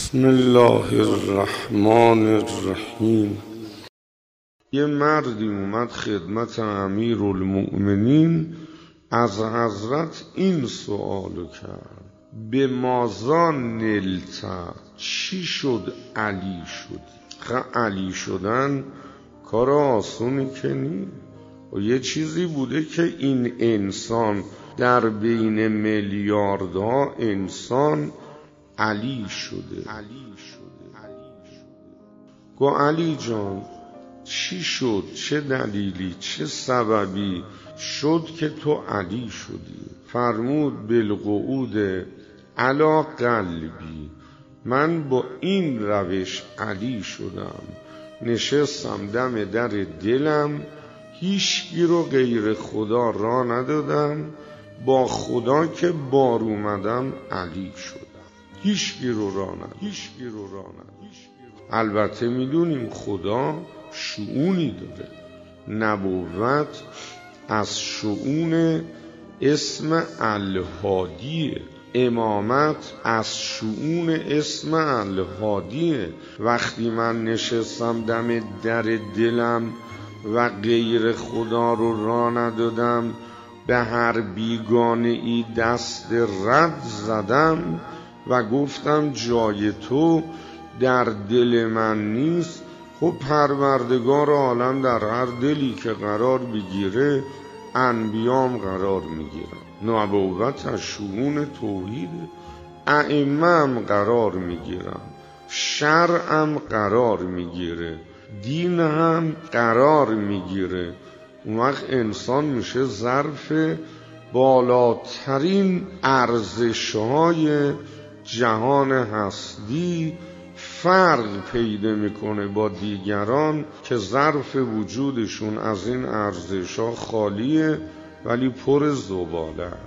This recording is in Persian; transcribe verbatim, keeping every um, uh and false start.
بسم الله الرحمن الرحیم. یه مردی اومد خدمت امیرالمؤمنین، از حضرت این سوالو کرد: به مازا نلت، چی شد علی شدی؟ علی شدن کار آسونی که نی، و یه چیزی بوده که این انسان در بین میلیاردها انسان علی شده. گو علی جان چی شد؟ چه دلیلی، چه سببی شد که تو علی شدی؟ فرمود بالقعود علی قلبی، من با این روش علی شدم، نشستم دم در دلم، هیچکی رو غیر خدا را ندادم، با خدا که بار اومدم علی شدم، هیچکی رو را ندادم. البته میدونیم خدا شؤونی داره، نبوت از شؤون اسم الهادیه، امامت از شؤون اسم الهادیه. وقتی من نشستم دم در دلم و غیر خدا رو را ندادم، به هر بیگانه ای دست رد زدم و گفتم جای تو در دل من نیست، خب پروردگار عالم در هر دلی که قرار بگیره انبیام قرار میگیرن. نبوت از شؤون توحید، ائمه هم قرار میگیرن، شرعم قرار میگیره، دین هم قرار میگیره. اون وقت انسان میشه ظرف بالاترین ارزش‌های جهان هستی، فرق پیدا میکنه با دیگران که ظرف وجودشون از این ارزش‌ها خالیه ولی پر زباله.